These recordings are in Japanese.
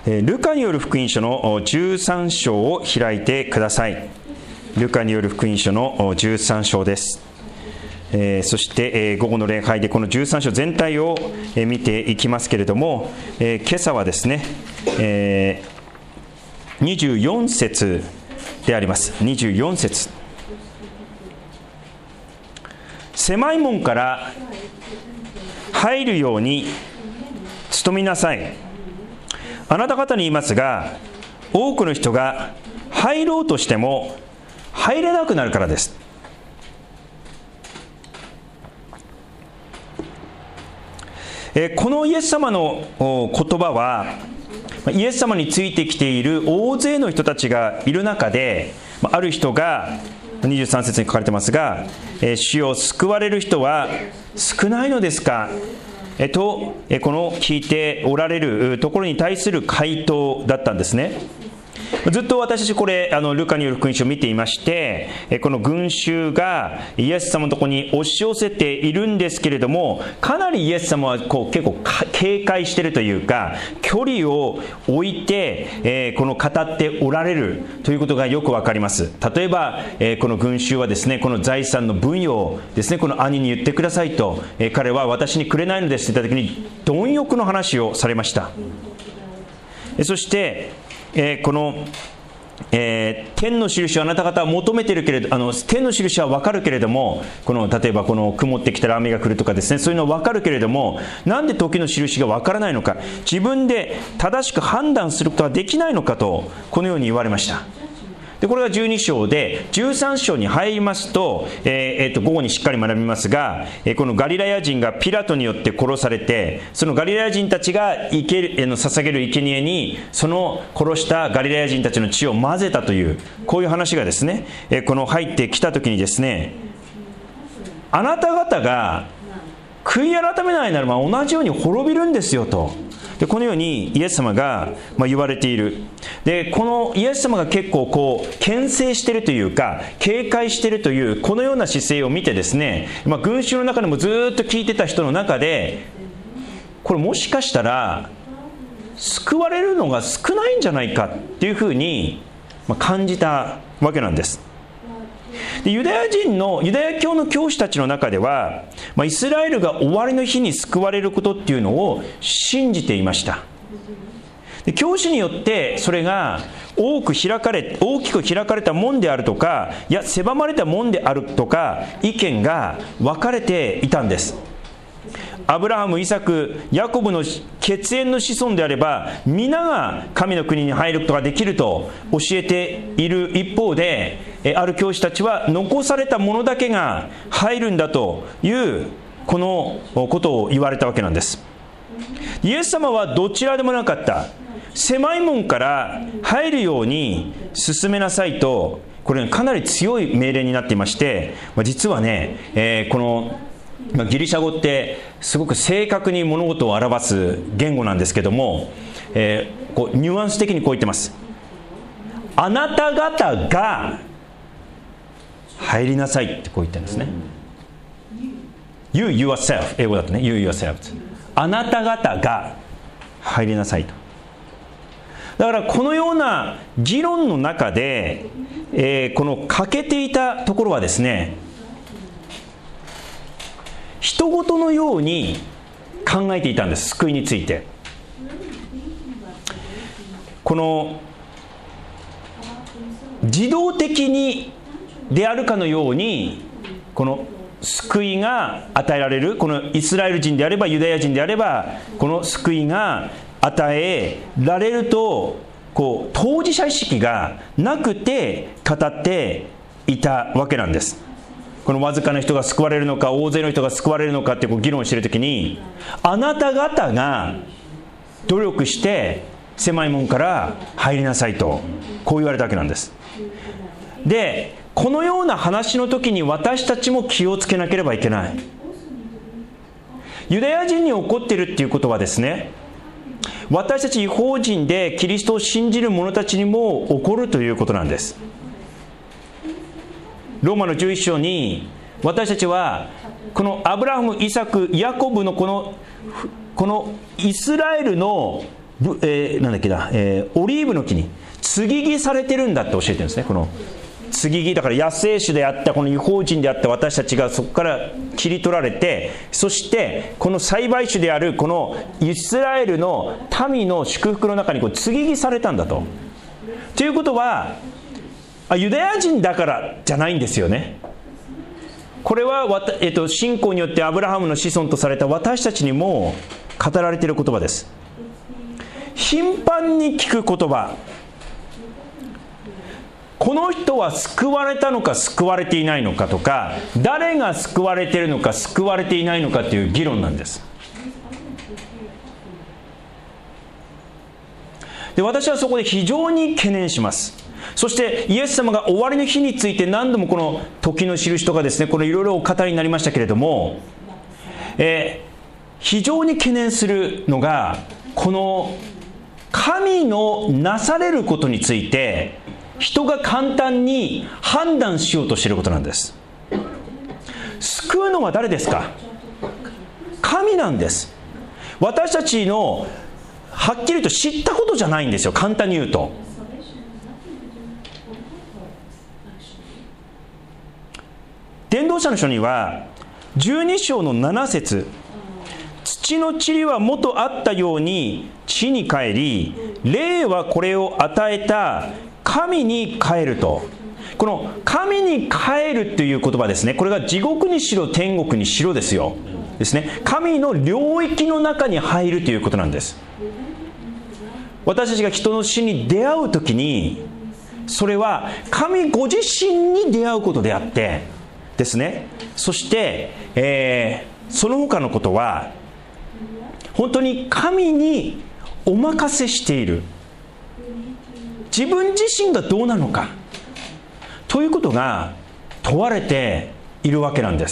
ルカによる福音書の13章を開いてください。ルカによる福音書の13章です。そして午後の礼拝でこの13章全体を見ていきますけれども、今朝はですね、24節であります。24節、狭い門から入るように努めなさい。あなた方に言いますが、多くの人が入ろうとしても入れなくなるからです。このイエス様の言葉は、イエス様についてきている大勢の人たちがいる中で、ある人が23節に書かれてますが、主よ、救われる人は少ないのですかと、この聞いておられるところに対する回答だったんですね。ずっと私たちこれルカによる福音書を見ていまして、この群衆がイエス様のところに押し寄せているんですけれども、かなりイエス様は結構警戒しているというか、距離を置いて、この語っておられるということがよくわかります。例えば、この群衆はですね、この財産の分与をですね、この兄に言ってくださいと、彼は私にくれないのですと言った時に貪欲の話をされました。そしてこの、天の印をあなた方は求めているけれど、天の印は分かるけれども、例えばこの曇ってきたら雨が来るとかですね、そういうのは分かるけれども、なんで時の印が分からないのか、自分で正しく判断することができないのかと、このように言われました。でこれが12章で、13章に入りますと、午後にしっかり学びますが、このガリラヤ人がピラトによって殺されて、そのガリラヤ人たちが捧げる生贄にその殺したガリラヤ人たちの血を混ぜたという、こういう話がですね、この入ってきたときにですね、あなた方が悔い改めないならば同じように滅びるんですよと。でこのようにイエス様が言われている。でこのイエス様が結構牽制しているというか、警戒しているというこのような姿勢を見てですね、群衆の中でもずっと聞いてた人の中で、これもしかしたら救われるのが少ないんじゃないかっていうふうに感じたわけなんです。でユダヤ教の教師たちの中では、イスラエルが終わりの日に救われることっていうのを信じていました。で教師によってそれが大きく開かれたもんであるとか、いや狭まれたもんであるとか、意見が分かれていたんです。アブラハム、イサク、ヤコブの血縁の子孫であれば皆が神の国に入ることができると教えている一方で、ある教師たちは残された者だけが入るんだというこのことを言われたわけなんです。イエス様はどちらでもなかった。狭い門から入るように進めなさいと、これかなり強い命令になっていまして、実はね、このギリシャ語ってすごく正確に物事を表す言語なんですけども、ニュアンス的にこう言ってます。あなた方が入りなさいってこう言ってるんですね。You yourself、 英語だとね You yourself、 あなた方が入りなさいと。だからこのような議論の中で、この欠けていたところはですね、人事のように考えていたんです。救いについてこの自動的にであるかのように、この救いが与えられる、このイスラエル人であればユダヤ人であれば、この救いが与えられると当事者意識がなくて語っていたわけなんです。このわずかな人が救われるのか大勢の人が救われるのかって議論しているときに、あなた方が努力して狭い門から入りなさいとこう言われたわけなんです。でこのような話の時に私たちも気をつけなければいけない。ユダヤ人に起こっているっていうことはですね、私たち異邦人でキリストを信じる者たちにも起こるということなんです。ローマの11章に私たちはこのアブラハム、イサク、ヤコブのこのイスラエルのなんだっけな、オリーブの木に接ぎ木されてるんだって教えてるんですね。この接ぎ木だから野生種であったこの異邦人であった私たちがそこから切り取られて、そしてこの栽培種であるこのイスラエルの民の祝福の中に接ぎ木されたんだと。ということはユダヤ人だからじゃないんですよね。これは信仰によってアブラハムの子孫とされた私たちにも語られている言葉です。頻繁に聞く言葉、この人は救われたのか救われていないのかとか、誰が救われているのか救われていないのかという議論なんです。で、私はそこで非常に懸念します。そしてイエス様が終わりの日について何度もこの時の印とかですね、これいろいろお語りになりましたけれども、非常に懸念するのがこの神のなされることについて人が簡単に判断しようとしていることなんです。救うのは誰ですか？神なんです。私たちのはっきりと知ったことじゃないんですよ、簡単に言うと。伝道者の書には12章の7節、土の塵は元あったように地に帰り、霊はこれを与えた神に帰ると。この神に帰るという言葉ですね、これが地獄にしろ天国にしろですよ、ですね。神の領域の中に入るということなんです。私たちが人の死に出会うときに、それは神ご自身に出会うことであってですね。そして、その他のことは本当に神にお任せしている、自分自身がどうなのかということが問われているわけなんです。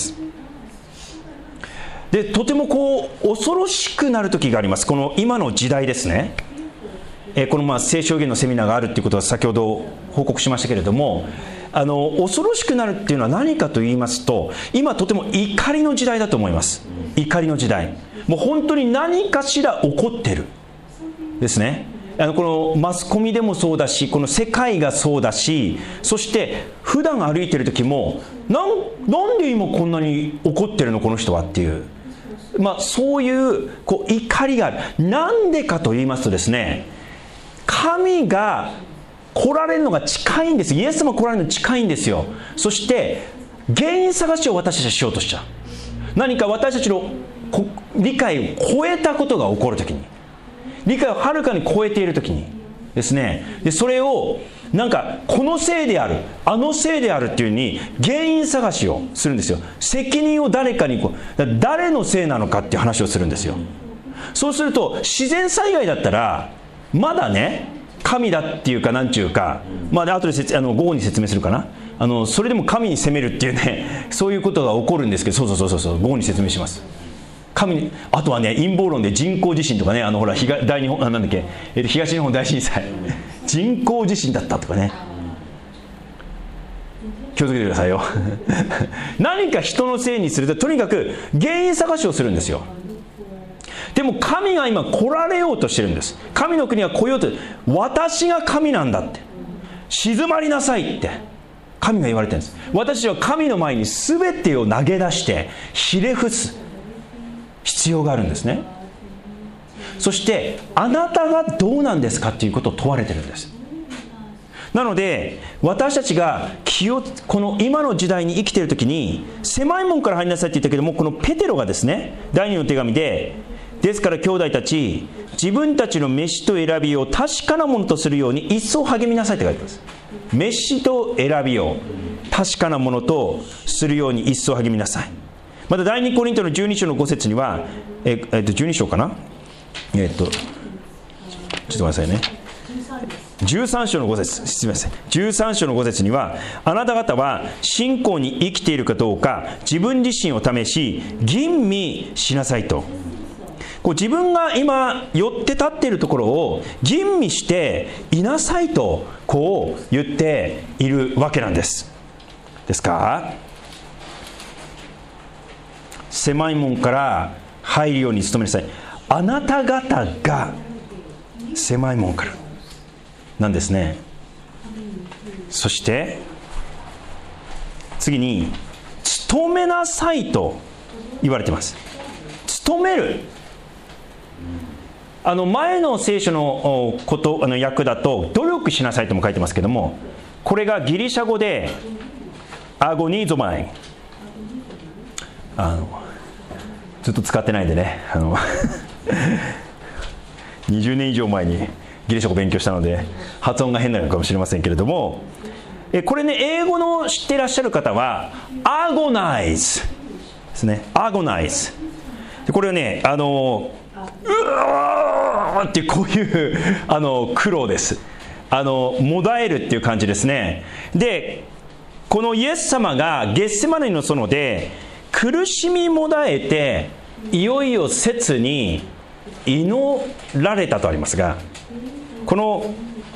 で、とても恐ろしくなる時があります。この今の時代ですね。この聖書言のセミナーがあるということは先ほど報告しましたけれども、恐ろしくなるっていうのは何かと言いますと、今とても怒りの時代だと思います。怒りの時代、もう本当に何かしら起こってるですね。このマスコミでもそうだし、この世界がそうだし、そして普段歩いてる時もなんで今こんなに怒ってるのこの人はっていう、そういう怒りがある。なんでかと言いますとですね、神が来られるのが近いんです。イエス様来られるの近いんですよ。そして原因探しを私たちはしようとしちゃう。何か私たちの理解を超えたことが起こるときに、理解をはるかに超えているときにですね、でそれをこのせいである、あのせいであるっていうふうに原因探しをするんですよ。責任を誰かに誰のせいなのかっていう話をするんですよ。そうすると自然災害だったらまだね、神だっていうかなんちゅうか、後で午後に説明するかな。それでも神に責めるっていうね、そういうことが起こるんですけど、そう午後に説明します。神に、あとはね、陰謀論で人工地震とかね、ほら東日本大震災人工地震だったとかね、気をつけてくださいよ何か人のせいにすると、とにかく原因探しをするんですよ。でも神が今来られようとしてるんです。神の国が来ようと、私が神なんだって、静まりなさいって神が言われてるんです。私は神の前に全てを投げ出してひれ伏す必要があるんですね。そしてあなたがどうなんですかということを問われてるんです。なので私たちがこの今の時代に生きているときに、狭い門から入りなさいって言ったけども、このペテロがですね、第2の手紙で、ですから兄弟たち、自分たちの飯と選びを確かなものとするように一層励みなさいって書いてます。飯と選びを確かなものとするように一層励みなさい。また第2コリントの12章の5節には、12章かな、ちょっと待ってくださいね。13章の5節、すみません。13章の5節には、あなた方は信仰に生きているかどうか自分自身を試し吟味しなさいと。自分が今寄って立っているところを吟味していなさいと言っているわけなんです。ですか？狭い門から入るように努めなさい。あなた方が狭い門からなんですね。そして次に勤めなさいと言われています。勤める、前の聖書の訳だと努力しなさいとも書いてますけども、これがギリシャ語でアゴニゾマイ、ずっと使ってないんでね、20年以上前にギリシャ語を勉強したので発音が変なのかもしれませんけれども、これね、英語の知っていらっしゃる方はアゴナイズですね。アゴナイズ、これはね、うわーってこういう苦労です。もだえるっていう感じですね。で、このイエス様がゲッセマネの園で苦しみもだえていよいよ切に祈られたとありますが、この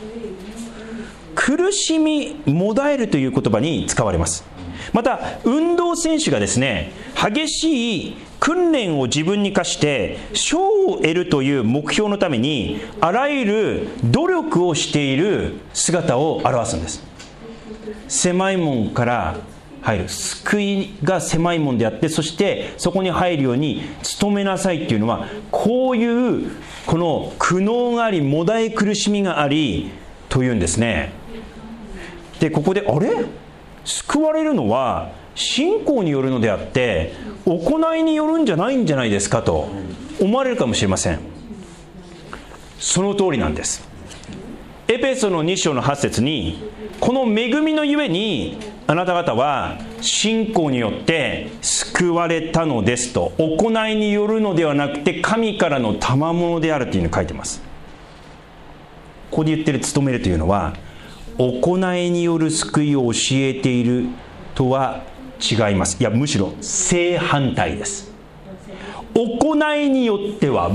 苦しみもだえるという言葉に使われます。また運動選手がですね、激しい訓練を自分に課して賞を得るという目標のためにあらゆる努力をしている姿を表すんです。狭い門から入る、救いが狭い門であって、そしてそこに入るように努めなさいっていうのは、こういうこの苦悩がありもだえ苦しみがありというんですね。でここで救われるのは信仰によるのであって行いによるんじゃないんじゃないですかと思われるかもしれません。その通りなんです。エペソの2章の8節に、この恵みのゆえにあなた方は信仰によって救われたのですと、行いによるのではなくて神からの賜物であるというのを書いてます。ここで言ってる務めるというのは、行いによる救いを教えているとは違います。いや、むしろ正反対です。行いによっては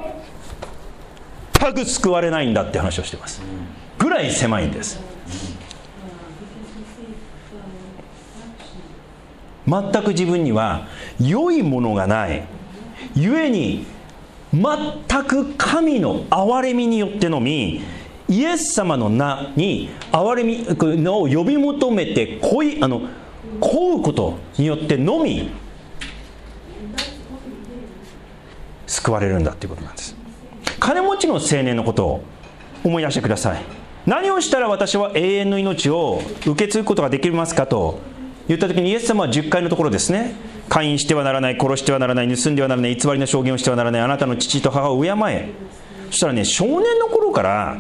全く救われないんだって話をしてますぐらい狭いんです。全く自分には良いものがないゆえに、全く神の憐れみによってのみ、イエス様の名に憐れみのを呼び求めて請うことによってのみ救われるんだということなんです。金持ちの青年のことを思い出してください。何をしたら私は永遠の命を受け継ぐことができますかと言った時に、イエス様は10回のところですね、姦淫してはならない、殺してはならない、盗んではならない、偽りの証言をしてはならない、あなたの父と母を敬え。そしたらね、少年の頃から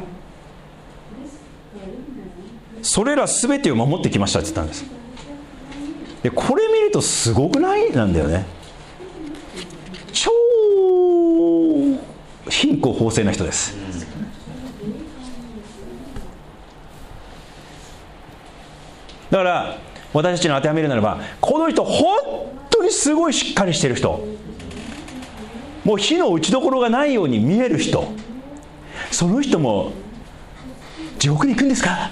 それら全てを守ってきましたって言ったんです。でこれ見るとすごくないなんだよね。超貧困法制な人です。だから私たちに当てはめるならば、この人本当にすごいしっかりしてる人、もう火の打ちどころがないように見える人、その人も地獄に行くんですか、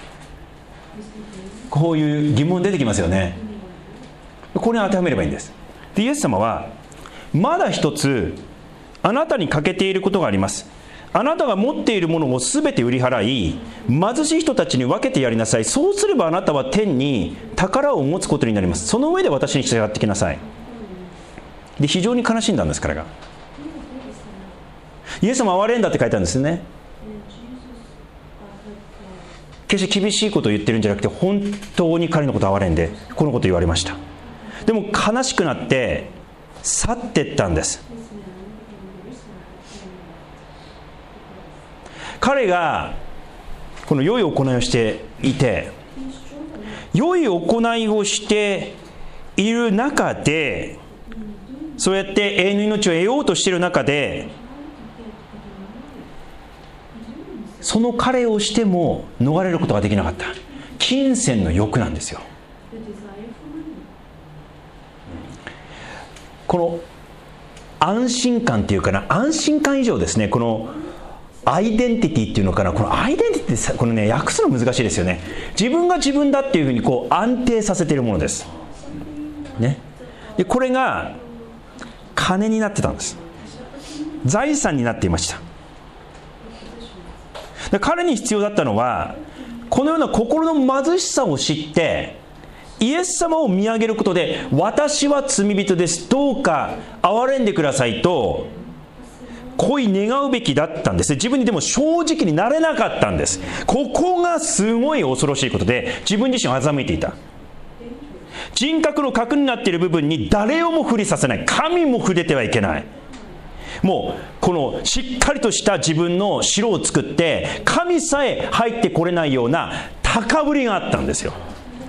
こういう疑問出てきますよね。これに当てはめればいいんです。でイエス様はまだ一つあなたに欠けていることがあります。あなたが持っているものをすべて売り払い、貧しい人たちに分けてやりなさい。そうすればあなたは天に宝を持つことになります。その上で私に従ってきなさい。で非常に悲しんだんです、彼が。イエス様は憐れんだって書いてあるんですよね。決して厳しいことを言ってるんじゃなくて、本当に彼のことを憐れんでこのことを言われました。でも悲しくなって去っていったんです。彼がこの良い行いをしていて、良い行いをしている中で、そうやって永遠の命を得ようとしている中で、その彼をしても逃れることができなかった金銭の欲なんですよ。この安心感っていうかな、安心感以上ですね、このアイデンティティっていうのかな、このアイデンティティってこのね、訳すの難しいですよね。自分が自分だっていうふうにこう安定させているものですね。でこれが金になってたんです。財産になっていました。 で彼に必要だったのは、このような心の貧しさを知ってイエス様を見上げることで、私は罪人です、どうか憐れんでくださいと恋願うべきだったんです。自分にでも正直になれなかったんです。ここがすごい恐ろしいことで、自分自身を欺いていた。人格の核になっている部分に誰をも触れさせない、神も触れてはいけない。もうこのしっかりとした自分の城を作って、神さえ入ってこれないような高ぶりがあったんですよ。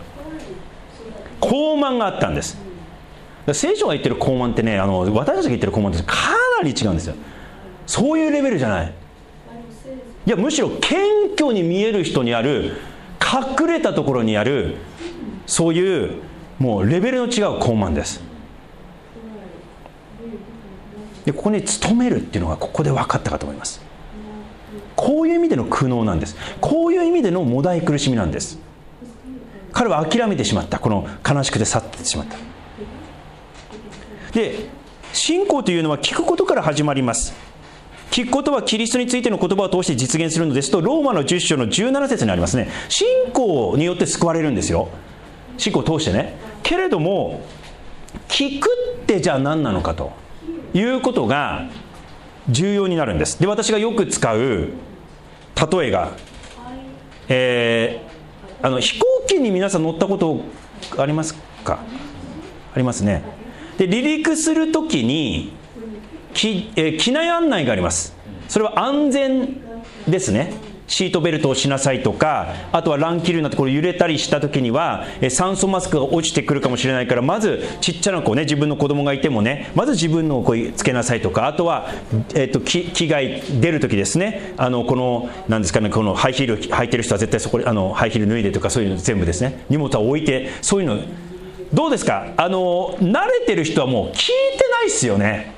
高慢があったんです。聖書が言ってる高慢ってね、私たちが言ってる高慢ってかなり違うんですよ。そういうレベルじゃない。いや、むしろ謙虚に見える人にある、隠れたところにある、そういうもうレベルの違う高慢です。でここに勤めるっていうのがここで分かったかと思います。こういう意味での苦悩なんです。こういう意味でのもだい苦しみなんです。彼は諦めてしまった。この悲しくて去ってしまった。で、信仰というのは聞くことから始まります。聞くことはキリストについての言葉を通して実現するのですと、ローマの10章の17節にありますね。信仰によって救われるんですよ。信仰を通してね。けれども聞くってじゃあ何なのかということが重要になるんです。で、私がよく使う例えが、飛行機に皆さん乗ったことありますか？ありますね。で、離陸するときに機内案内があります。それは安全ですね。シートベルトをしなさいとか、あとは乱気流になってこれ揺れたりしたときには酸素マスクが落ちてくるかもしれないから、まずちっちゃな子ね、自分の子供がいてもね、まず自分のをつけなさいとか、あとは、機外出るときですね、このなんですかね、このハイヒール履いてる人は絶対そこでハイヒール脱いでとか、そういうの全部ですね、荷物は置いて、そういうのどうですか？慣れてる人はもう聞いてないですよね。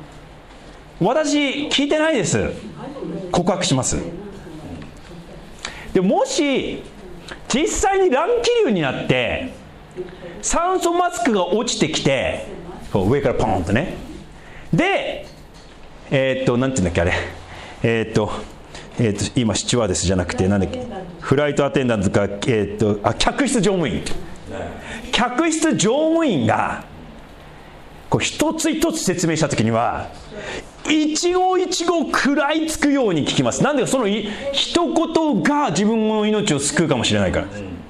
私聞いてないです。告白します。でもし実際に乱気流になって酸素マスクが落ちてきて、上からポーンとね、でなんていうんだっけあれ、今スチュワーデスじゃなくてなんだっけ、フライトアテンダントか、客室乗務員、客室乗務員がこう一つ一つ説明したときには一語一語食らいつくように聞きます。なんでその一言が自分の命を救うかもしれないから。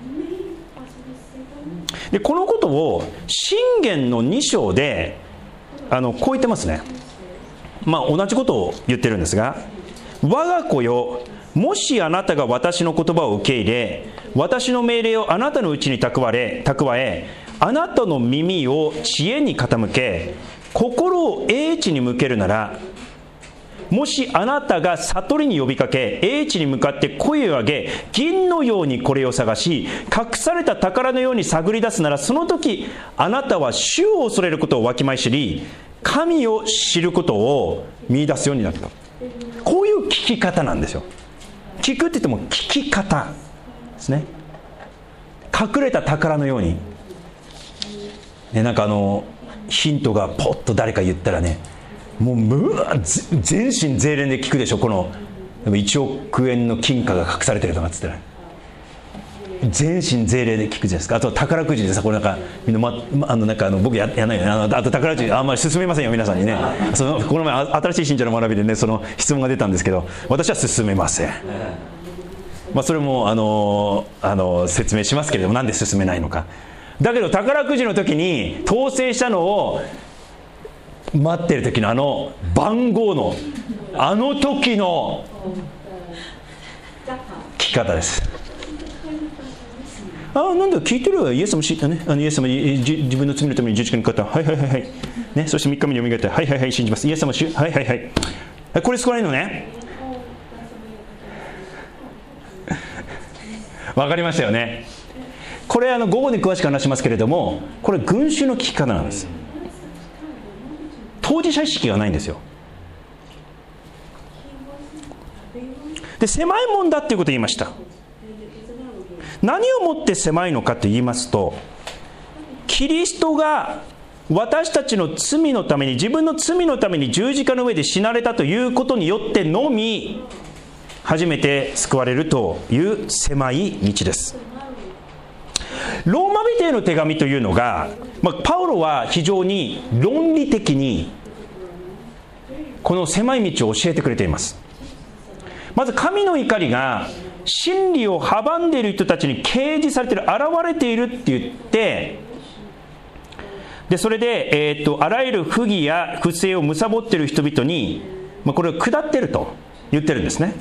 でこのことを箴言の2章でこう言ってますね。同じことを言ってるんですが、我が子よ、もしあなたが私の言葉を受け入れ、私の命令をあなたのうちに蓄え、あなたの耳を知恵に傾け、心を英知に向けるなら、もしあなたが悟りに呼びかけ、英知に向かって声を上げ、銀のようにこれを探し、隠された宝のように探り出すなら、その時あなたは主を恐れることをわきまえ知り、神を知ることを見出すようになった。こういう聞き方なんですよ。聞くって言っても聞き方ですね。隠れた宝のように、なんかヒントがポッと誰か言ったらね、もう全身全霊で聞くでしょ。この1億円の金貨が隠されてるとかっつってね、全身全霊で聞くじゃないですか。あと宝くじでさ、これなんかみんな、なんか僕やらないよね。あと宝くじあんまり進めませんよ皆さんにね。この前新しい信者の学びでね、その質問が出たんですけど、私は進めません。それも説明しますけれども、なんで進めないのか。だけど宝くじの時に当選したのを待ってる時の番号の時の聞き方です。なんだ聞いてるわ、イエス様知ったね。イエス様自分の罪のために十字架にかかった。はいはいはいはい。ね、そして3日目によみがえった。はいはいはい、信じます。イエス様はいはいはい。これ救われるのね。わかりましたよね。これ午後で詳しく話しますけれども、これ群衆の聞き方なんです。当事者意識がないんですよ。で、狭いもんだっていうことを言いました。何をもって狭いのかと言いますと、キリストが私たちの罪のために、自分の罪のために十字架の上で死なれたということによってのみ、 初めて救われるという狭い道です。ローマ人への手紙というのが、パウロは非常に論理的にこの狭い道を教えてくれています。まず神の怒りが真理を阻んでいる人たちに掲示されている、現れているって言って、でそれで、あらゆる不義や不正を貪っている人々に、これを下っていると言ってるんですね。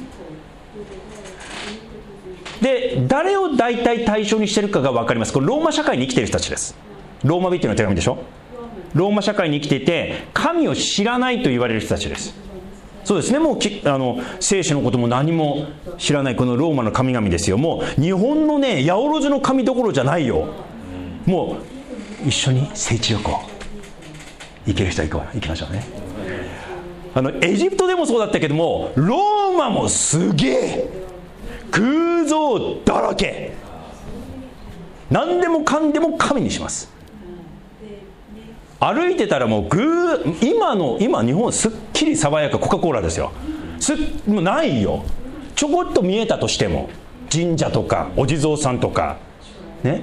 で誰を大体対象にしているかが分かります。これローマ社会に生きている人たちです。ローマ人の手紙でしょ。ローマ社会に生きていて神を知らないと言われる人たちです。そうですね、もう聖書のことも何も知らないこのローマの神々ですよ。もう日本のね、八百万の神どころじゃないよ。もう一緒に聖地旅行行ける人は行きましょうね。エジプトでもそうだったけども、ローマもすげえ偶像だらけ、何でもかんでも神にします。歩いてたらもう今日本すっきり爽やかコカ・コーラですよ。もうないよ。ちょこっと見えたとしても神社とかお地蔵さんとかね、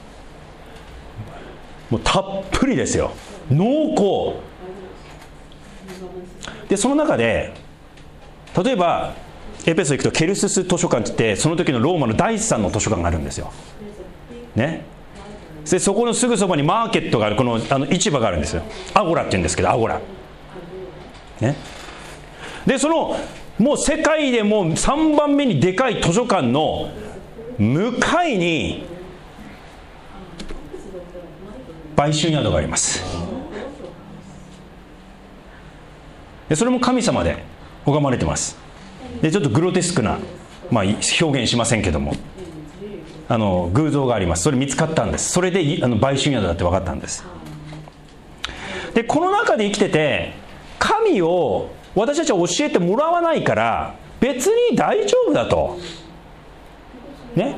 もうたっぷりですよ。濃厚で、その中で例えばエペソ行くとケルスス図書館って言って、その時のローマの第3の図書館があるんですよね。でそこのすぐそばにマーケットがある、この市場があるんですよ。アゴラって言うんですけど、アゴラね。でそのもう世界でもう3番目にでかい図書館の向かいに売春宿があります。でそれも神様で拝まれてます。でちょっとグロテスクな、表現しませんけども、偶像があります。それ見つかったんです。それで売春宿だって分かったんです。でこの中で生きてて神を私たちは教えてもらわないから別に大丈夫だとね。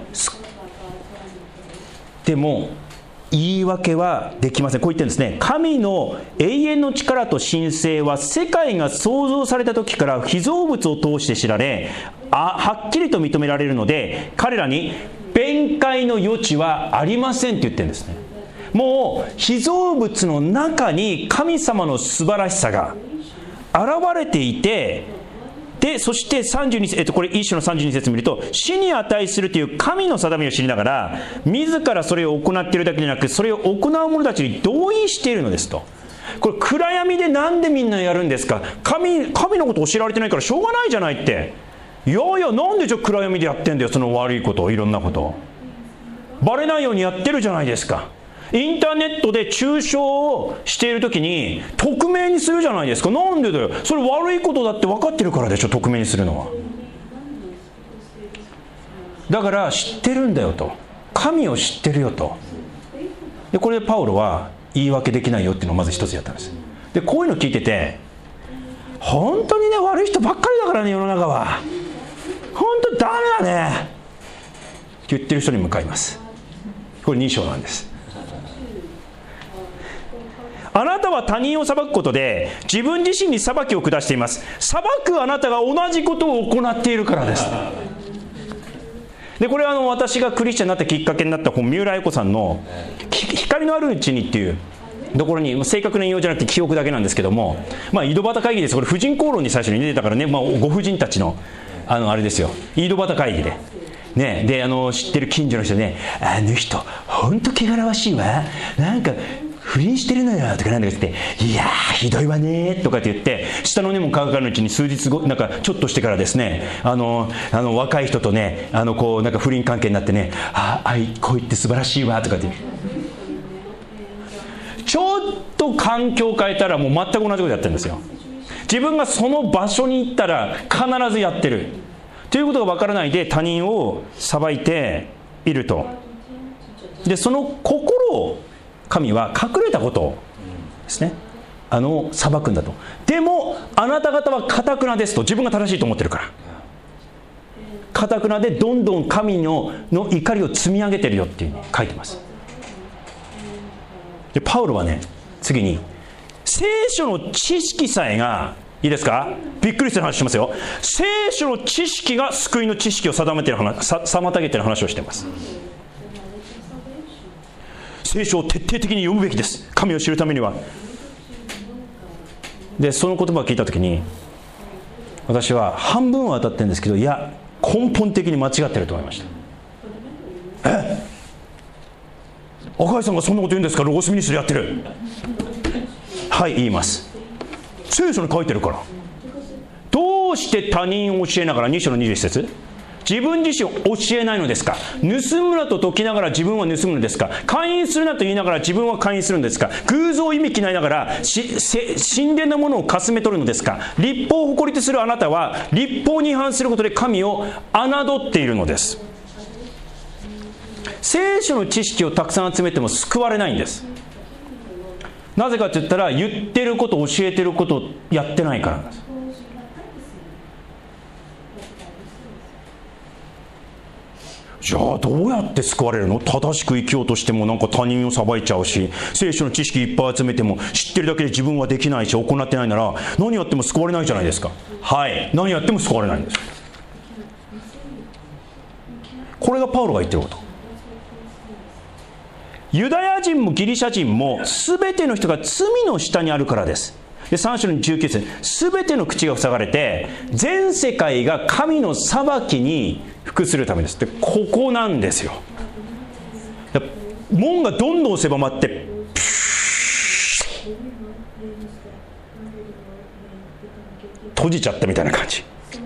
でも言い訳はできません。こう言ってるんですね。神の永遠の力と神性は世界が創造された時から被造物を通して知られ、はっきりと認められるので、彼らに弁解の余地はありませんって言ってるんですね。もう被造物の中に神様の素晴らしさが現れていて、でそして32節、これ一章の32節を見ると、死に値するという神の定めを知りながら自らそれを行っているだけでなく、それを行う者たちに同意しているのですと。これ暗闇でなんでみんなやるんですか。神のことを教えられてないからしょうがないじゃないって。いやなんで暗闇でやってんだよ、その悪いこと、いろんなことバレないようにやってるじゃないですか。インターネットで中傷をしているときに匿名にするじゃないですか。なんでだよ。それ悪いことだって分かってるからでしょ、匿名にするのは。だから知ってるんだよと、神を知ってるよと。でこれでパウロは言い訳できないよっていうのをまず一つやったんです。でこういうの聞いてて、本当にね、悪い人ばっかりだからね、世の中は本当ダメだねって言ってる人に向かいます。これ2章なんです。あなたは他人を裁くことで自分自身に裁きを下しています。裁くあなたが同じことを行っているからです。でこれは私がクリスチャンになったきっかけになった本、三浦綾子さんの光のあるうちにっていうところに、正確な引用じゃなくて記憶だけなんですけども、井戸端会議です。これ婦人公論に最初に出てたからね、ご婦人たちのあれですよ、井戸端会議でね。で知ってる近所の人ね、あの人本当汚らわしいわ、なんか不倫してるのよとかなんだかって言って、いやーひどいわねとかって言って、下の根も乾かぬうちに数日後、なんかちょっとしてからですね、若い人とね、こうなんか不倫関係になってね、恋って素晴らしいわとかって、ちょっと環境を変えたらもう全く同じことやってるんですよ。自分がその場所に行ったら必ずやってるということが分からないで他人を裁いていると。でその心を神は隠れたことをですね、裁くんだと。でもあなた方は堅くなですと、自分が正しいと思ってるから、堅くなでどんどん神の怒りを積み上げてるよっていうふうに書いてます。でパウロはね、次に聖書の知識さえがいいですか？びっくりする話しますよ。聖書の知識が救いの知識を妨げている話をしています。聖書を徹底的に読むべきです、神を知るためには。でその言葉を聞いたときに、私は半分は当たってるんですけど、いや根本的に間違ってると思いました。赤井さんがそんなこと言うんですか？ロゴスミニストリーやってる。はい、言います。聖書に書いてるから。どうして他人を教えながら、2章の21節、自分自身を教えないのですか？盗むなと説きながら自分は盗むのですか？勧誘するなと言いながら自分は勧誘するのですか？偶像を意味嫌いながら神殿のものをかすめ取るのですか？律法を誇りとするあなたは律法に違反することで神を侮っているのです。聖書の知識をたくさん集めても救われないんです。なぜかって言ったら、言ってること、教えてることをやってないからなんです。じゃあどうやって救われるの？正しく生きようとしてもなんか他人を裁いちゃうし、聖書の知識いっぱい集めても知ってるだけで自分はできないし行ってないなら、何やっても救われないじゃないですか。はい、何やっても救われないんです。これがパウロが言ってること。ユダヤ人もギリシャ人も全ての人が罪の下にあるからです。で3章の19節、全ての口が塞がれて全世界が神の裁きに服するためです。でここなんですよ。門がどんどん狭まって閉じちゃったみたいな感じ。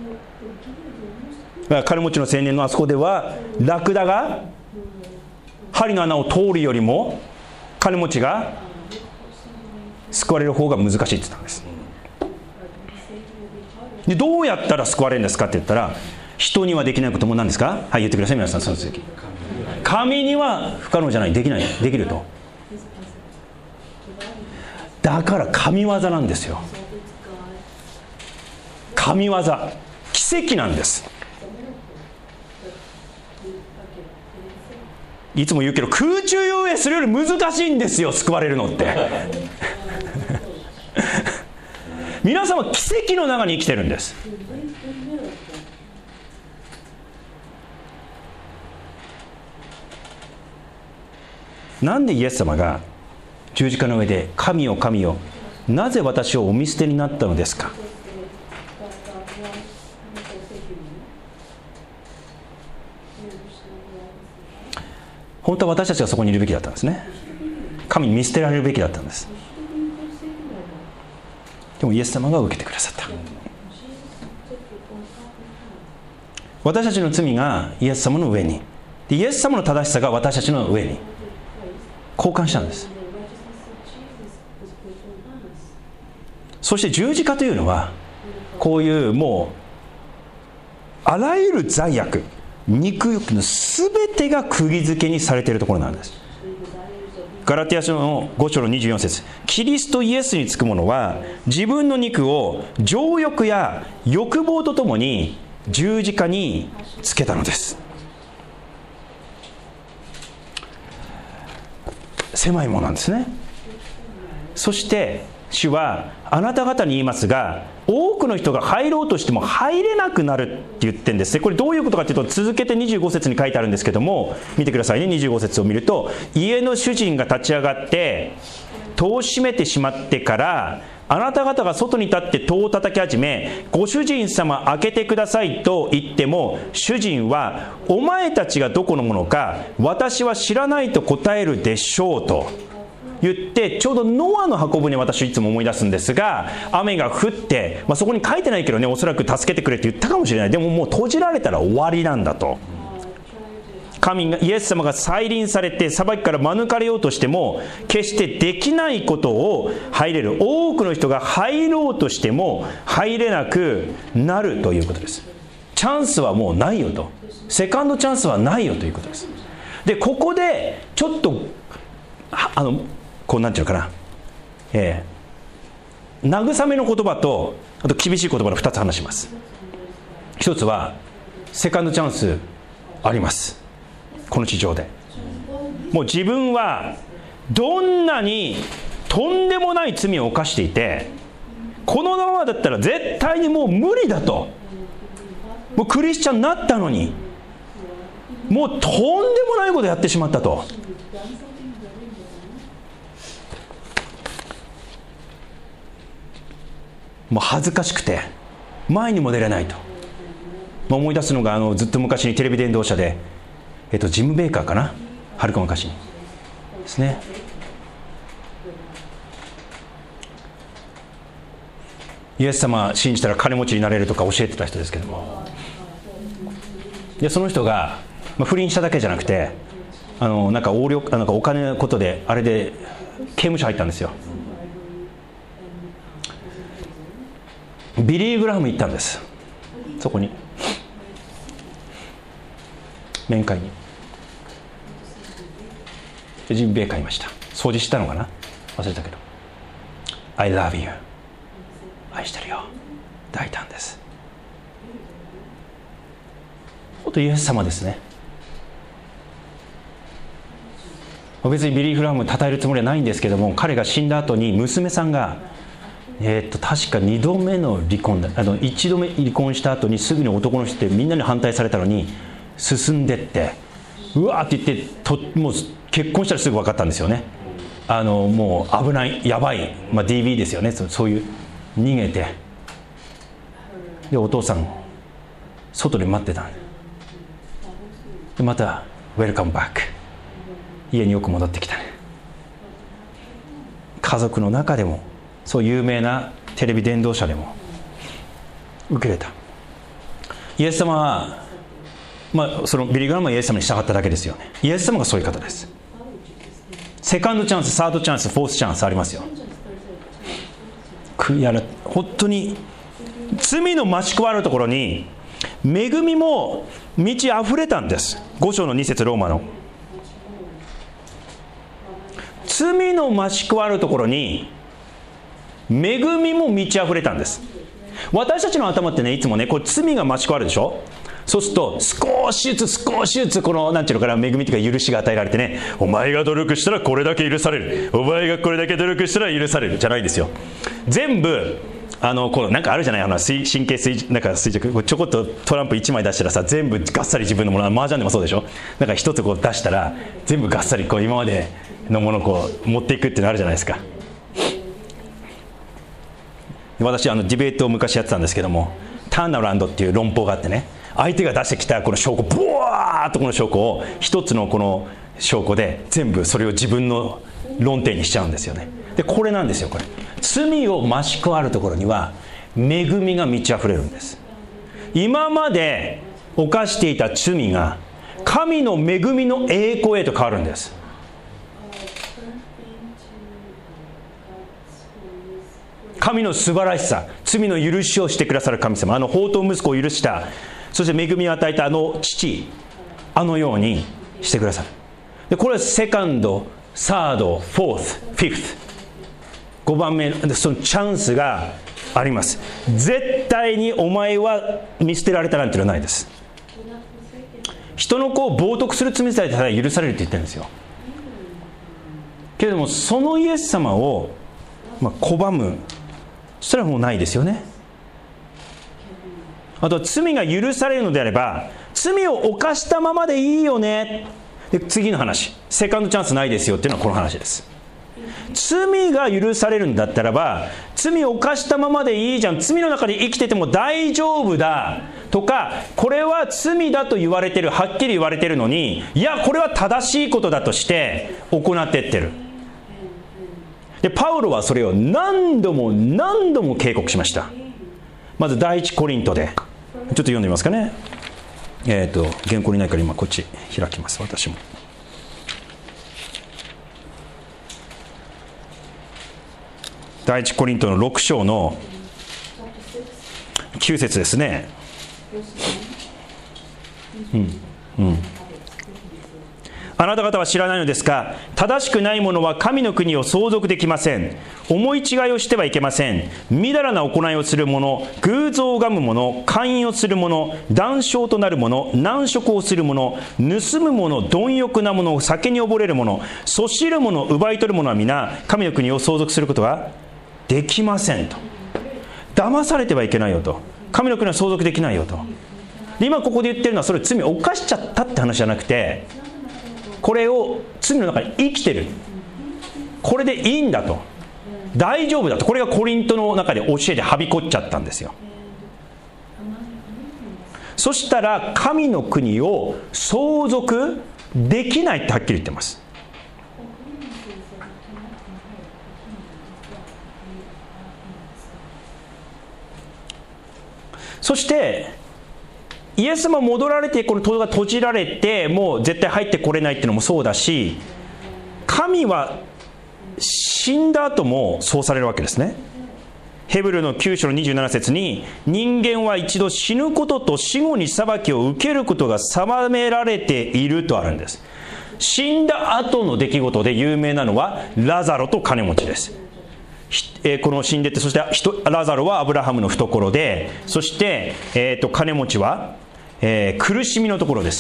金持ちの青年のあそこでは、ラクダが針の穴を通るよりも金持ちが救われる方が難しいって言ったんです。でどうやったら救われるんですかって言ったら、人にはできないことも何ですか？はい、言ってください皆さん。その続き、神には不可能じゃない、できない、できると。だから神業なんですよ。神業、奇跡なんです。いつも言うけど、空中遊泳するより難しいんですよ、救われるのって皆さんは奇跡の中に生きてるんです。なんでイエス様が十字架の上で、神よ神よ、なぜ私をお見捨てになったのですか？本当は私たちがそこにいるべきだったんですね。神に見捨てられるべきだったんです。でもイエス様が受けてくださった。私たちの罪がイエス様の上に、でイエス様の正しさが私たちの上に交換したんです。そして十字架というのは、こういうもうあらゆる罪悪、肉欲のすべてが釘付けにされているところなんです。ガラティア書の5章の24節、キリストイエスにつく者は自分の肉を情欲や欲望とともに十字架につけたのです。狭いものなんですね。そして主は、あなた方に言いますが、多くの人が入ろうとしても入れなくなるって言ってるんですね。これどういうことかというと、続けて25節に書いてあるんですけども、見てくださいね。25節を見ると、家の主人が立ち上がって戸を閉めてしまってから、あなた方が外に立って戸を叩き始め、ご主人様開けてくださいと言っても、主人はお前たちがどこのものか私は知らないと答えるでしょうと言って、ちょうどノアの箱舟、私いつも思い出すんですが、雨が降って、そこに書いてないけどね、おそらく助けてくれって言ったかもしれない。でももう閉じられたら終わりなんだと。神が、イエス様が再臨されて裁きから免れようとしても決してできないことを入れる。多くの人が入ろうとしても入れなくなるということです。チャンスはもうないよと、セカンドチャンスはないよということです。でここでちょっとこうなんていうのかな、慰めの言葉と、あと厳しい言葉の2つ話します。一つはセカンドチャンスあります。この地上でもう自分はどんなにとんでもない罪を犯していて、 このままだったら絶対にもう無理だと。もうクリスチャンになったのにもうとんでもないことやってしまったと。もう恥ずかしくて前にも出れないと。思い出すのがずっと昔にテレビ伝道者で、ジム・ベイカーかな、はるか昔にですね。イエス様信じたら金持ちになれるとか教えてた人ですけども、でその人が、不倫しただけじゃなくてなんか横領、なんかお金のことであれで刑務所入ったんですよ。ビリー・グラハム行ったんです、そこに面会に。でジム・ベイカーいました。掃除したのかな、忘れたけど I love you、 愛してるよ、抱いたんです。ほんとイエス様ですね。別にビリー・グラハムを称えるつもりはないんですけども、彼が死んだ後に娘さんが確か2度目の離婚だ、1度目離婚した後にすぐに男の人ってみんなに反対されたのに進んでってうわーって言ってもう結婚したらすぐ分かったんですよね。もう危ない、やばい、DV ですよね。そういう逃げて、でお父さん外で待ってた。でまたウェルカムバック、家によく戻ってきたね。家族の中でもそう有名なテレビ伝道者でも受け入れた。イエス様は、そのビリー・グラハムはイエス様に従っただけですよね。イエス様がそういう方です。セカンドチャンス、サードチャンス、フォースチャンスありますよ。本当に罪の増し加わるところに恵みも満ち溢れたんです。5章の2節ローマの。罪の増し加わるところに恵みも満ち溢れたんです。私たちの頭ってね、いつもね、こう罪が増し加わるでしょ。そうすると少しずつこのなんていうのかな、恵みというか許しが与えられてね、お前が努力したらこれだけ許される、お前がこれだけ努力したら許されるじゃないですよ。全部こうなんかあるじゃない、神経なんか垂直、ちょこっとトランプ1枚出したらさ、全部がっさり自分のもの、麻雀でもそうでしょ。なんか一つこう出したら全部がっさりこう今までのものをこう持っていくっていうのあるじゃないですか。私ディベートを昔やってたんですけども、ターンアラウンドっていう論法があってね、相手が出してきたこの証拠、ブワーッとこの証拠を一つのこの証拠で全部それを自分の論点にしちゃうんですよね。でこれなんですよ。これ罪を増し加わるところには恵みが満ち溢れるんです。今まで犯していた罪が神の恵みの栄光へと変わるんです。神の素晴らしさ、罪の許しをしてくださる神様、放蕩息子を許した、そして恵みを与えた父、ようにしてくださる。でこれはセカンド、サード、フォース、フィフス、5番目のそのチャンスがあります。絶対にお前は見捨てられたなんていうのはないです。人の子を冒涜する罪さえ許されるって言ってるんですよ。けれどもそのイエス様を拒む、そしたらもうないですよね。あと罪が許されるのであれば罪を犯したままでいいよね。で次の話、セカンドチャンスないですよっていうのはこの話です。罪が許されるんだったらば罪を犯したままでいいじゃん、罪の中で生きてても大丈夫だとか、これは罪だと言われてる、はっきり言われてるのに、いやこれは正しいことだとして行ってってる。でパウロはそれを何度も警告しました。まず第一コリントでちょっと読んでみますかね。原稿にないから今こっち開きます。私も第一コリントの6章の9節ですね。あなた方は知らないのですか、正しくない者は神の国を相続できません。思い違いをしてはいけません。みだらな行いをする者、偶像を拝む者、姦淫をする者、談笑となる者、難食をする者、盗む者、貪欲な者、酒に溺れる者、そしる者、奪い取る者は皆神の国を相続することができませんと。 騙されてはいけないよと、神の国は相続できないよと。で今ここで言ってるのは、それ罪を犯しちゃったって話じゃなくて、これを罪の中に生きてる、これでいいんだと、大丈夫だと、これがコリントの中で教えではびこっちゃったんですよ。そしたら神の国を相続できないってはっきり言ってます。そしてイエス様戻られて、この戸が閉じられて、もう絶対入ってこれないっていうのもそうだし、神は死んだ後もそうされるわけですね。ヘブルの9章の27節に、人間は一度死ぬことと死後に裁きを受けることが定められているとあるんです。死んだ後の出来事で有名なのはラザロと金持ちです。この死んでて、そしてラザロはアブラハムの懐で、そして、金持ちは、苦しみのところです。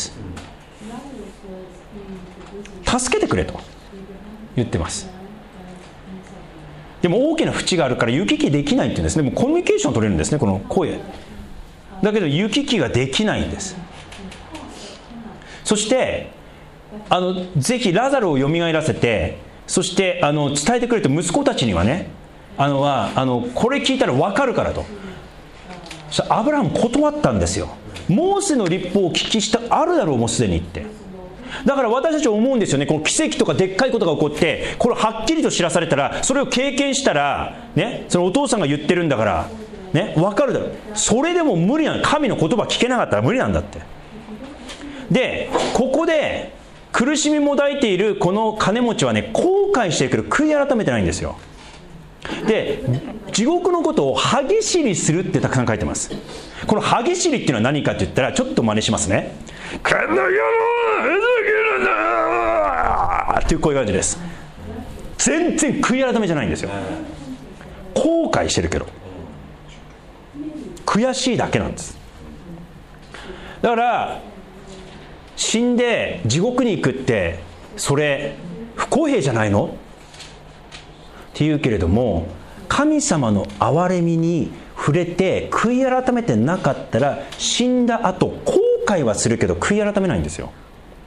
助けてくれと言ってます。でも大きな淵があるから行き来できないっていうんですね。もうコミュニケーションを取れるんですね、この声だけど行き来ができないんです。そしてぜひラザロをよみがえらせて、そして伝えてくれと、息子たちにはね、これ聞いたら分かるからと。そしたらアブラハム断ったんですよ。モーセの律法をお聞きしたあるだろう、もうすでにって。だから私たちは思うんですよね。この奇跡とかでっかいことが起こって、これをはっきりと知らされたら、それを経験したらね、そのお父さんが言ってるんだからね、分かるだろう。それでも無理なの。神の言葉聞けなかったら無理なんだって。でここで苦しみも抱いているこの金持ちはね、後悔してるけど悔い改めてないんですよ。で地獄のことを歯ぎしりするってたくさん書いてます。この歯ぎしりっていうのは何かって言ったら、ちょっと真似しますね。この野郎っていうこういう感じです。全然悔い改めじゃないんですよ。後悔してるけど悔しいだけなんです。だから死んで地獄に行くって、それ不公平じゃないのって言うけれども、神様の憐れみに触れて悔い改めてなかったら、死んだ後後悔はするけど悔い改めないんですよ。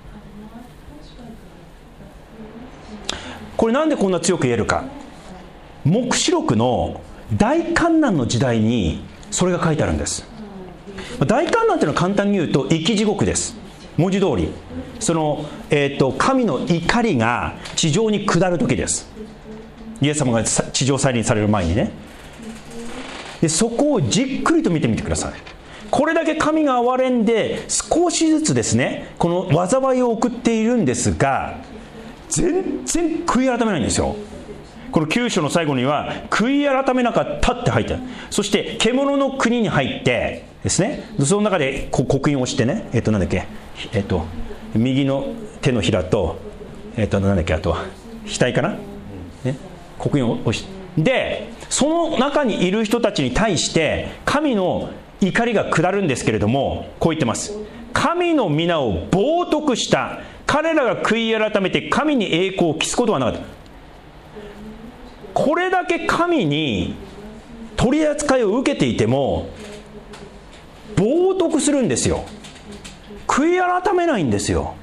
これなんでこんな強く言えるか。黙示録の大観難の時代にそれが書いてあるんです。大観難というのは簡単に言うと生き地獄です。文字通りその、神の怒りが地上に下る時です。イエス様が地上再臨される前にね。でそこをじっくりと見てみてください。これだけ神が憐れんで少しずつですね、この災いを送っているんですが、全然悔い改めないんですよ。この9章の最後には悔い改めなかったって入ってある。そして獣の国に入ってですね、その中で刻印をしてね、なんだっけ、右の手のひらとなんだっけ、あと額かな、ね、刻印を押してで、その中にいる人たちに対して神の怒りが下るんですけれども、こう言ってます。神の皆を冒涜した。彼らが悔い改めて神に栄光を期すことはなかった。これだけ神に取り扱いを受けていても冒涜するんですよ。悔い改めないんですよ。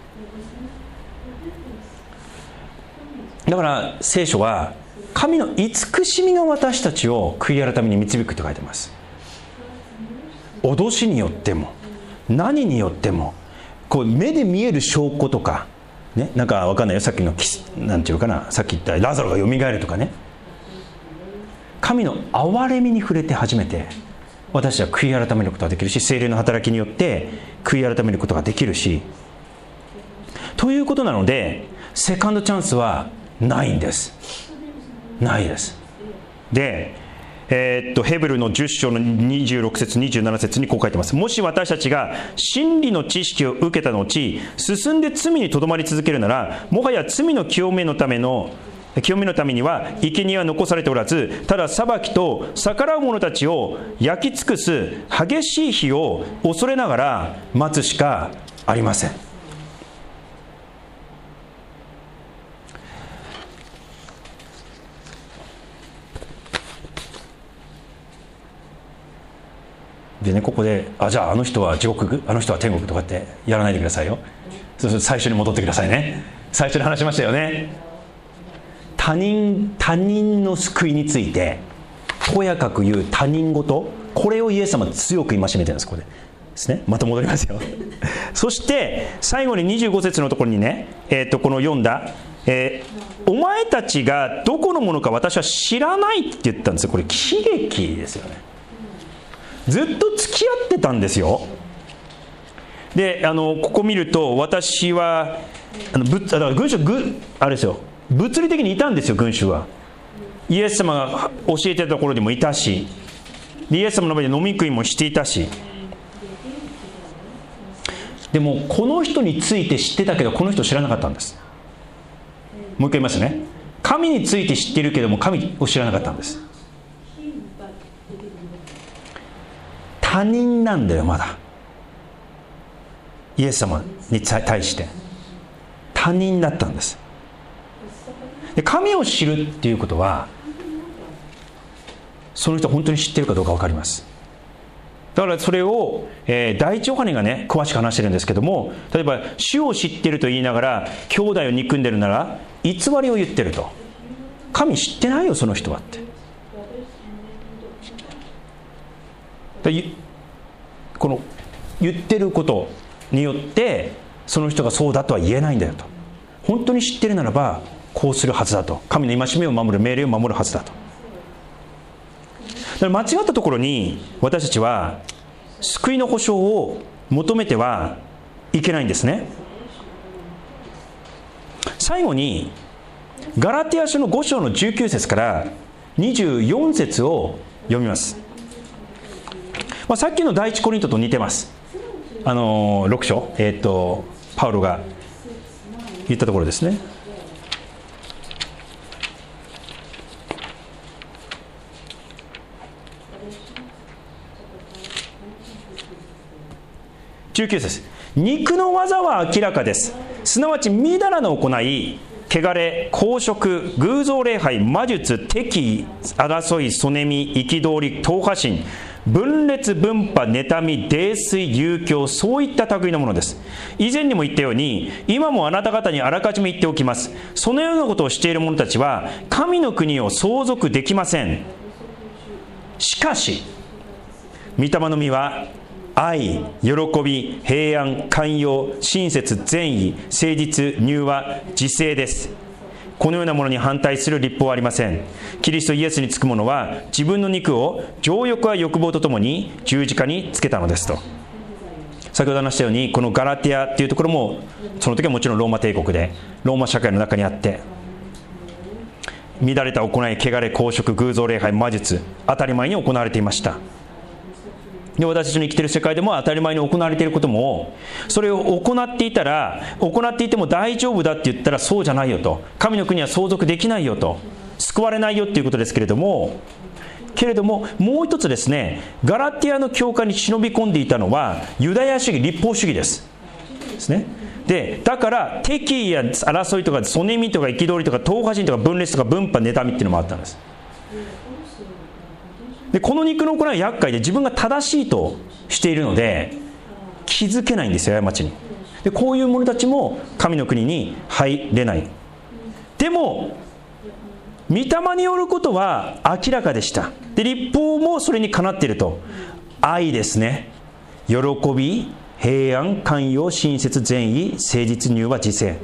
だから聖書は神の慈しみが私たちを悔い改めに導くと書いてます。脅しによっても何によっても、こう目で見える証拠とかね、なんか分かんないよ、さっきのなんていうかな、さっき言ったラザロがよみがえるとかね、神の憐れみに触れて初めて私は悔い改めることができるし、聖霊の働きによって悔い改めることができるし、ということなのでセカンドチャンスはないんです。ないです。でヘブルの10章の26節27節にこう書いてます。もし私たちが真理の知識を受けた後進んで罪にとどまり続けるなら、もはや罪の清めのためには生贄は残されておらず、ただ裁きと逆らう者たちを焼き尽くす激しい火を恐れながら待つしかありません。 でね、ここでじゃああの人は地獄、あの人は天国とかってやらないでくださいよ。そうすると最初に戻ってくださいね。最初に話しましたよね。他人の救いについてとやかく言う他人事、これをイエス様は強く戒めてるんです。これですね。また戻りますよ。そして最後に25節のところにね、この読んだ、お前たちがどこのものか私は知らないって言ったんですよ。これ喜劇ですよね。ずっと付き合ってたんですよ。でここ見ると、私はだから群衆あれですよ、物理的にいたんですよ。群衆はイエス様が教えてたところにもいたし、イエス様の場で飲み食いもしていたし、でもこの人について知ってたけどこの人知らなかったんです。もう一回言いますね。神について知ってるけども神を知らなかったんです。他人なんだよ、まだ。イエス様に対して他人だったんです。で、神を知るっていうことは、その人本当に知ってるかどうか分かります。だからそれを、第一ヨハネがね詳しく話してるんですけども、例えば主を知ってると言いながら兄弟を憎んでるなら偽りを言ってると。神知ってないよその人はって。この言ってることによってその人がそうだとは言えないんだよと。本当に知ってるならばこうするはずだと。神の戒めを守る、命令を守るはずだと。だから間違ったところに私たちは救いの保証を求めてはいけないんですね。最後にガラティア書の5章の19節から24節を読みます。さっきの第一コリントと似てます。6章、パウロが言ったところですね。19節、肉の技は明らかです。すなわちみだらの行い、汚れ、公職、偶像礼拝、魔術、敵意、争い、そねみ、憤り、党派心、分裂、分派、妬み、泥酔、遊興、そういった類のものです。以前にも言ったように、今もあなた方にあらかじめ言っておきます。そのようなことをしている者たちは神の国を相続できません。しかし御霊の実は愛、喜び、平安、寛容、親切、善意、誠実、柔和、自制です。このようなものに反対する律法はありません。キリストイエスにつく者は自分の肉を情欲や欲望とともに十字架につけたのですと。先ほど話したように、このガラティアっていうところもその時はもちろんローマ帝国でローマ社会の中にあって、乱れた行い、汚れ、公職、偶像礼拝、魔術、当たり前に行われていました。で、私たちの生きている世界でも当たり前に行われていることも、それを行っていたら、行っていても大丈夫だって言ったらそうじゃないよと。神の国は相続できないよと、救われないよっていうことですけれども、もう一つですね、ガラティアの教会に忍び込んでいたのはユダヤ主義、律法主義ですね。で、だから敵意や争いとかそねみとか憤りとか党派心とか分裂とか分派、妬みっていうのもあったんです。で、この肉の行いは厄介で、自分が正しいとしているので気づけないんですよ、過ちに。で、こういう者たちも神の国に入れない。でも御霊によることは明らかでした。で、律法もそれにかなっていると。愛ですね、喜び、平安、寛容、親切、善意、誠実、柔和、自制。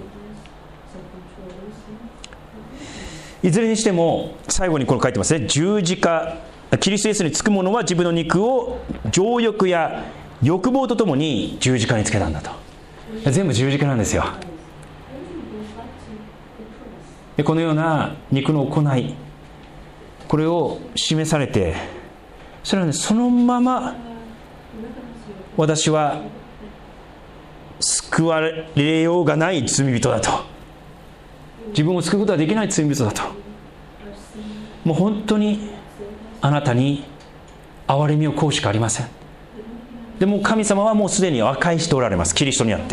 いずれにしても最後にこれ書いてますね。十字架、キリストイエスにつく者は自分の肉を情欲や欲望とともに十字架につけたんだと。全部十字架なんですよ。で、このような肉の行い、これを示されて、それはね、そのまま私は救われようがない罪人だと、自分を救うことはできない罪人だと、もう本当にあなたに憐れみをこうしかありません。でも神様はもうすでに和解しておられます。キリストにあって、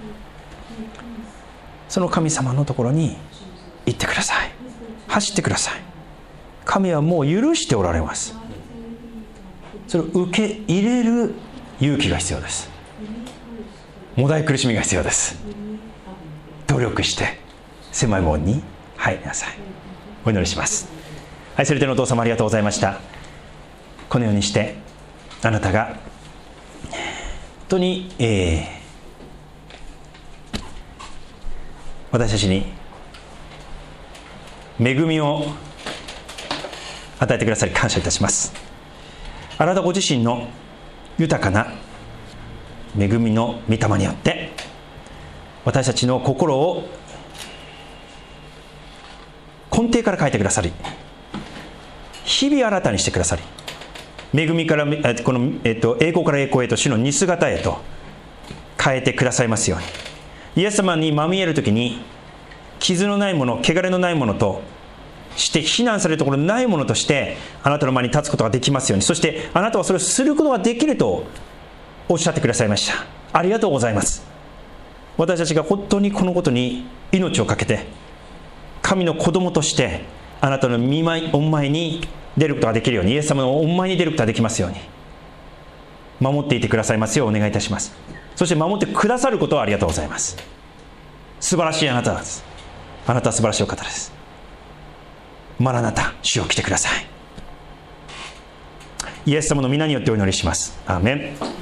その神様のところに行ってください。走ってください。神はもう許しておられます。 それを受け入れる勇気が必要です。もだえ苦しみが必要です。努力して狭い門に入りなさい。お祈りします。愛する天のお父様、ありがとうございました。このようにしてあなたが本当に、私たちに恵みを与えてくださり感謝いたします。あなたご自身の豊かな恵みの御霊によって私たちの心を根底から変えてくださり、日々新たにしてくださり、恵みからこの、栄光から栄光へと主の似姿へと変えてくださいますように。イエス様にまみえるときに傷のないもの、汚れのないものとして非難されるところのないものとしてあなたの前に立つことができますように。そしてあなたはそれをすることができるとおっしゃってくださいました。ありがとうございます。私たちが本当にこのことに命を懸けて神の子供としてあなたの御前に出ることができるように、イエス様の御前に出ることができますように守っていてくださいますようお願いいたします。そして守ってくださることをありがとうございます。素晴らしいあなたです。あなたは素晴らしいお方です。マラナタ、主を来てください。イエス様の皆によってお祈りします。アーメン。